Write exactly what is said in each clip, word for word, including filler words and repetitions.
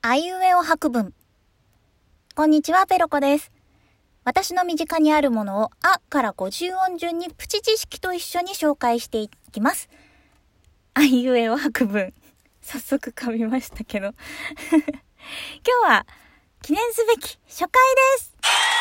あいうえお博文。こんにちは、ペロコです。私の身近にあるものをあからごじゅう音順にプチ知識と一緒に紹介していきます。あいうえお博文。早速噛みましたけど。今日は記念すべき初回です。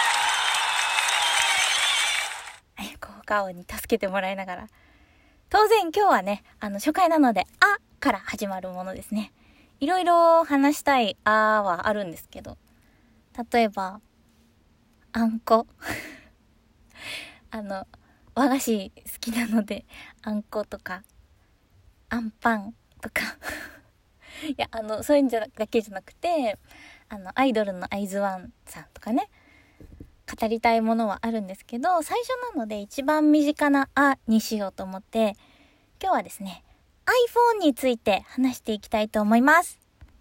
効果音に助けてもらいながら。当然今日はね、あの初回なのであから始まるものですね。いろいろ話したいあはあるんですけど、例えばあんこあの和菓子好きなのであんことかあんパンとかいやあのそういうんじゃだけじゃなくて、あのアイドルのアイズワンさんとかね、語りたいものはあるんですけど、最初なので一番身近なあにしようと思って、今日はですね iPhone について話していきたいと思います。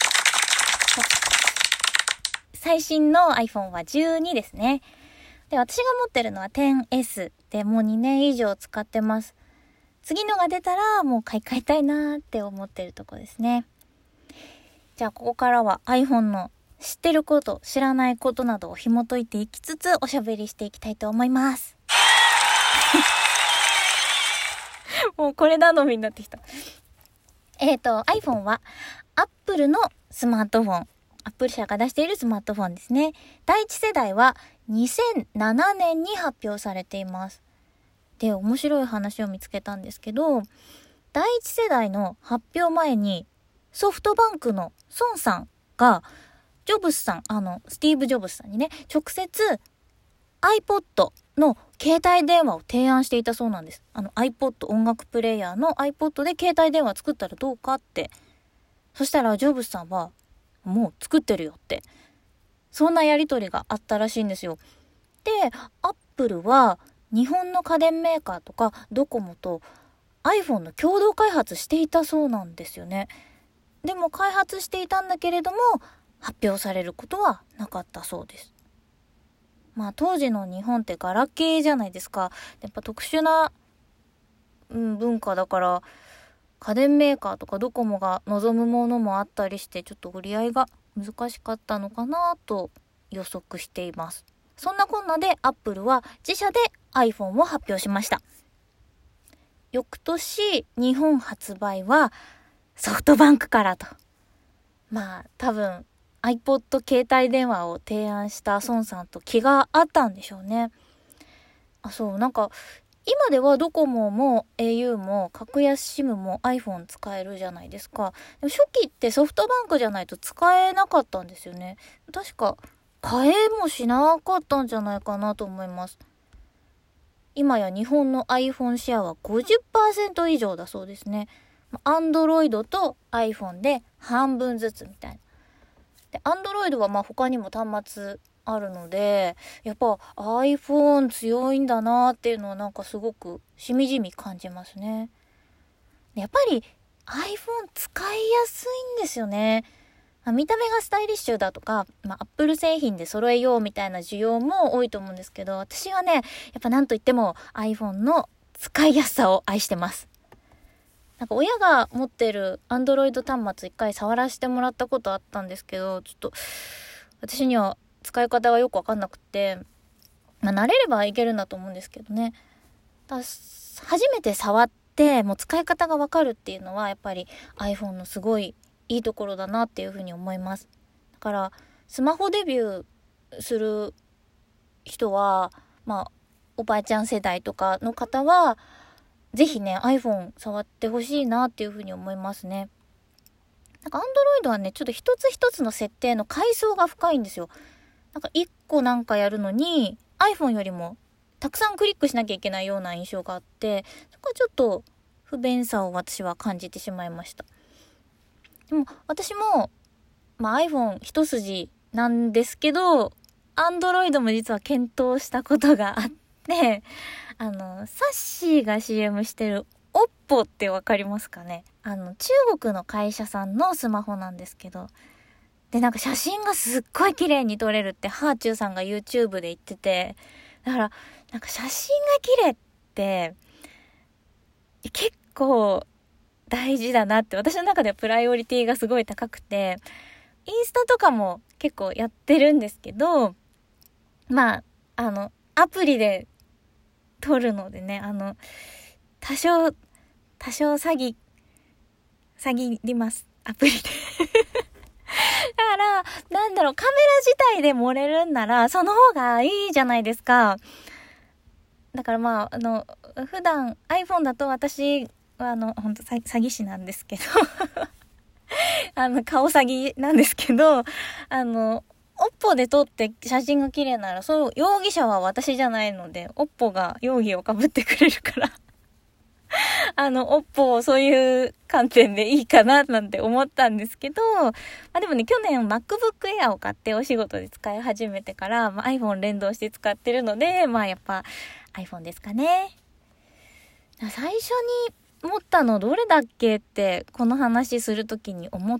最新の iPhone はじゅうにですね。で、私が持ってるのは テンエス でもうにねん以上使ってます。次のが出たらもう買い替えたいなーって思ってるとこですね。じゃあここからは iPhone の知ってること、知らないことなどを紐解いていきつつおしゃべりしていきたいと思います。もうこれ頼みになってきた。えっと iPhone は Apple のスマートフォン、Apple 社が出しているスマートフォンですね。第一世代はにせんななねんに発表されています。で、面白い話を見つけたんですけど、第一世代の発表前にソフトバンクの孫さんがジョブスさん、あのスティーブ・ジョブスさんにね、直接 iPod の携帯電話を提案していたそうなんです。あの iPod 音楽プレイヤーの iPod で携帯電話作ったらどうかって。そしたらジョブスさんはもう作ってるよって、そんなやりとりがあったらしいんですよ。で、アップルは日本の家電メーカーとかドコモと iPhone の共同開発していたそうなんですよね。でも開発していたんだけれども発表されることはなかったそうです。まあ当時の日本ってガラケーじゃないですか。やっぱ特殊な、うん、文化だから家電メーカーとかドコモが望むものもあったりして、ちょっと売り合いが難しかったのかなと予測しています。そんなこんなで Apple は自社で iPhone を発表しました。翌年日本発売はソフトバンクからと。まあ多分 iPod 携帯電話を提案した孫さんと気があったんでしょうね。あ、そう、なんか今ではドコモも エーユー も格安 SIM も iPhone 使えるじゃないですか。でも初期ってソフトバンクじゃないと使えなかったんですよね。確か買えもしなかったんじゃないかなと思います。今や日本の iPhone シェアは ごじゅっパーセント 以上だそうですね。Android と iPhone で半分ずつみたいな。で、Android はまあ他にも端末あるので、やっぱ iPhone 強いんだなっていうのはなんかすごくしみじみ感じますね。やっぱり iPhone 使いやすいんですよね。見た目がスタイリッシュだとか、まあ、Apple 製品で揃えようみたいな需要も多いと思うんですけど、私はね、やっぱなんといっても iPhone の使いやすさを愛してます。なんか親が持ってる Android 端末一回触らせてもらったことあったんですけど、ちょっと私には使い方がよくわかんなくて、まあ、慣れればいけるんだと思うんですけどね。だ初めて触ってもう使い方がわかるっていうのはやっぱり iPhone のすごいいいところだなっていうふうに思います。だからスマホデビューする人は、まあおばあちゃん世代とかの方はぜひね iPhone 触ってほしいなっていうふうに思いますね。なんか Android はねちょっと一つ一つの設定の階層が深いんですよ。なんか一個なんかやるのに iPhone よりもたくさんクリックしなきゃいけないような印象があって、そこはちょっと不便さを私は感じてしまいました。でも私も、まあ、iPhone 一筋なんですけど Android も実は検討したことがあって、あのサッシーが シーエム してる Oppo ってわかりますかね。あの中国の会社さんのスマホなんですけど、でなんか写真がすっごい綺麗に撮れるってハーチューさんが YouTube で言ってて、だからなんか写真が綺麗って結構大事だなって私の中ではプライオリティがすごい高くて、 インスタとかも結構やってるんですけど、まあ、あの、アプリで撮るのでね、あの、多少、多少詐欺、詐欺ります。アプリで。だから、なんだろう、カメラ自体で盛れるんなら、その方がいいじゃないですか。だからまあ、あの、普段 iPhone だと私はあの、本当詐欺師なんですけど、あの、顔詐欺なんですけど、あの、オッポで撮って写真が綺麗なら、そう、容疑者は私じゃないので、オッポが容疑をかぶってくれるから、あの、オッポをそういう観点でいいかななんて思ったんですけど、まあでもね、去年 MacBook Air を買ってお仕事で使い始めてから、まあ、iPhone 連動して使ってるので、まあやっぱ iPhone ですかね。最初に持ったのどれだっけってこの話するときに思って、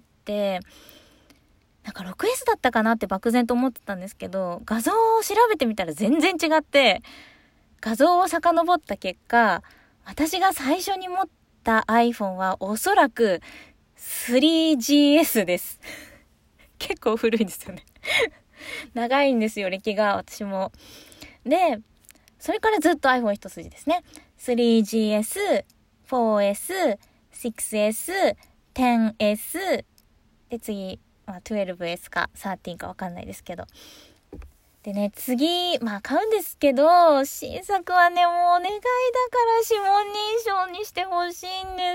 なんか ろくエス だったかなって漠然と思ってたんですけど、画像を調べてみたら全然違って、画像を遡った結果、私が最初に持った iPhone はおそらく スリージーエス です。結構古いんですよね。長いんですよ、歴が私も。で、それからずっと iPhone 一筋ですね。スリージーエス、フォーエス、シックスエス、テンエス、で次、まあ、じゅうにエスかじゅうさんかわかんないですけど。でね、次、まあ買うんですけど、新作はね、もうお願いだから指紋認証にしてほしいんです。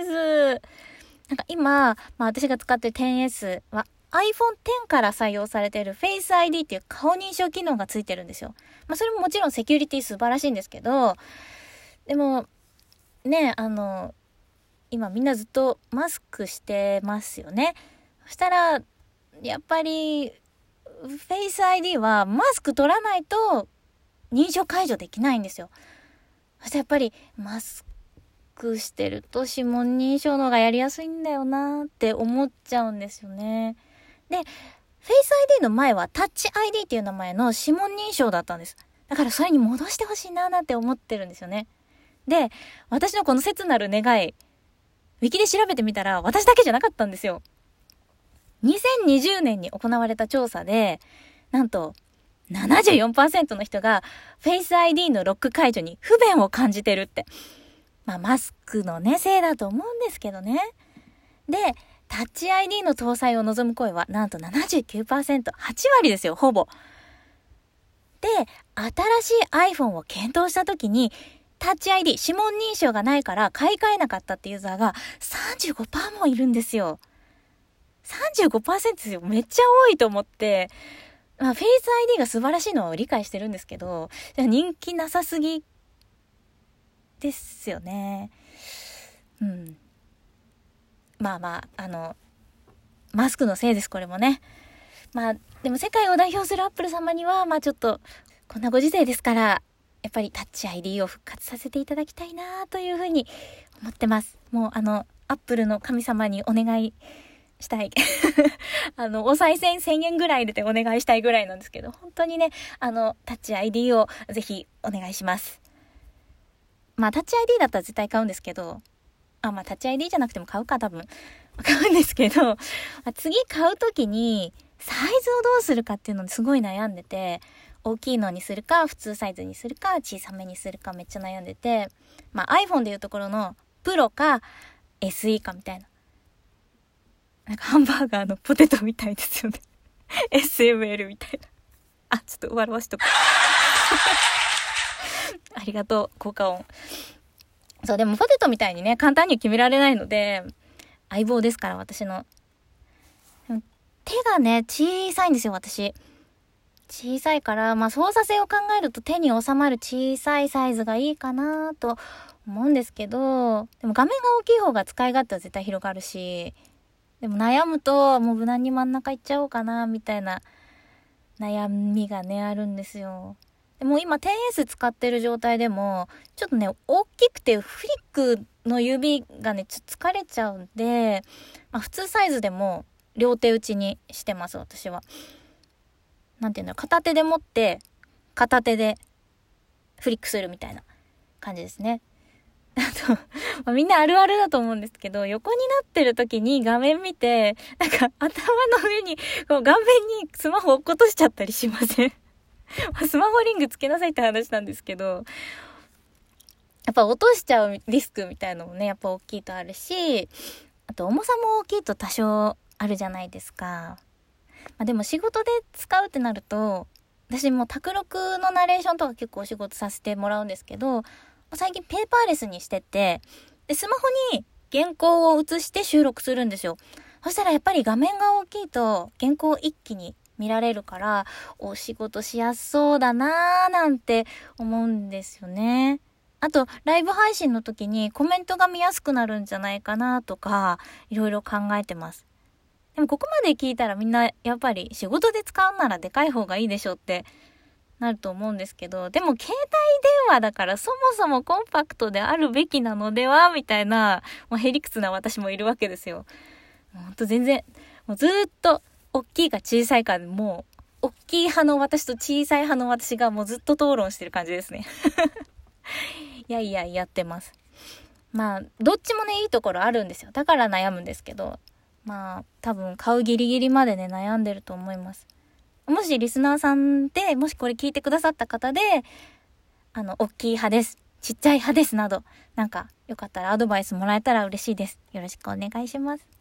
なんか今、まあ私が使ってる テンエス は アイフォンテン から採用されている Face アイディー っていう顔認証機能がついてるんですよ。まあそれももちろんセキュリティ素晴らしいんですけど、でも、ね、あの、今みんなずっとマスクしてますよね。そしたら、やっぱり、Face アイディー はマスク取らないと認証解除できないんですよ。そしてやっぱりマスクしてると指紋認証の方がやりやすいんだよなって思っちゃうんですよね。で、Face アイディー の前は Touch アイディー っていう名前の指紋認証だったんです。だからそれに戻してほしいななんて思ってるんですよね。で、私のこの切なる願い、ウィキで調べてみたら私だけじゃなかったんですよ。にせんにじゅうねんに行われた調査で、なんと ななじゅうよんパーセント の人が Face アイディー のロック解除に不便を感じてるって。まあマスクのね、せいだと思うんですけどね。で、タッチ アイディー の搭載を望む声はなんと ななじゅうきゅうパーセント、はちわりですよ、ほぼ。で、新しい iPhone を検討したときに、タッチ アイディー、指紋認証がないから買い替えなかったってユーザーが さんじゅうごパーセント もいるんですよ。さんじゅうごパーセント ですよ。めっちゃ多いと思って、まあ、Face アイディー が素晴らしいのは理解してるんですけど、人気なさすぎですよね。うん。まあまあ、あの、マスクのせいです、これもね。まあ、でも世界を代表するアップル様には、まあちょっと、こんなご時世ですから、やっぱりタッチ アイディー を復活させていただきたいなというふうに思ってます。もうあの、アップルの神様にお願いしたい。あの、お賽銭せんえんぐらい入れてお願いしたいぐらいなんですけど、本当にね、あの、タッチ アイディー をぜひお願いします。まあ、タッチ アイディー だったら絶対買うんですけど、あ、まあ、タッチ アイディー じゃなくても買うか、多分。買うんですけど、まあ、次買うときに、サイズをどうするかっていうのですごい悩んでて、大きいのにするか、普通サイズにするか、小さめにするかめっちゃ悩んでて、まあ、iPhone でいうところの、プロか、エスイー かみたいな。なんかハンバーガーのポテトみたいですよね。エスエムエル みたいな。あ、ちょっと笑わしとく。ありがとう、効果音。そう、でもポテトみたいにね、簡単に決められないので、相棒ですから、私の。手がね、小さいんですよ、私。小さいから、まあ操作性を考えると手に収まる小さいサイズがいいかなと思うんですけど、でも画面が大きい方が使い勝手は絶対広がるし、でも悩むと、もう無難に真ん中行っちゃおうかな、みたいな悩みがね、あるんですよ。でも今 テンエス 使ってる状態でも、ちょっとね、大きくてフリックの指がね、ちょっと疲れちゃうんで、まあ普通サイズでも両手打ちにしてます、私は。なんていうんだろう、片手で持って、片手でフリックするみたいな感じですね。 あと、まあ、みんなあるあるだと思うんですけど、横になってる時に画面見て、なんか頭の上に、こう顔面にスマホ落っことしちゃったりしません？スマホリングつけなさいって話なんですけど、やっぱ落としちゃうリスクみたいなのもね、やっぱ大きいとあるし、あと重さも大きいと多少あるじゃないですか。まあ、でも仕事で使うってなると、私も宅録のナレーションとか結構お仕事させてもらうんですけど、最近ペーパーレスにしてて、で、スマホに原稿を映して収録するんですよ。そしたらやっぱり画面が大きいと原稿を一気に見られるから、お仕事しやすそうだなーなんて思うんですよね。あと、ライブ配信の時にコメントが見やすくなるんじゃないかなとか、いろいろ考えてます。でもここまで聞いたらみんなやっぱり仕事で使うならでかい方がいいでしょってなると思うんですけど、でも携帯電話だからそもそもコンパクトであるべきなのではみたいな、もうへりくつな私もいるわけですよ。ほんと全然、もうずーっと大きいか小さいかでもう、大きい派の私と小さい派の私がもうずっと討論してる感じですね。いやいややってます。まあどっちもねいいところあるんですよ。だから悩むんですけど、まあ多分買うギリギリまでね悩んでると思います。もしリスナーさんでもしこれ聞いてくださった方で、あの大きい派です、ちっちゃい派ですなど、なんかよかったらアドバイスもらえたら嬉しいです。よろしくお願いします。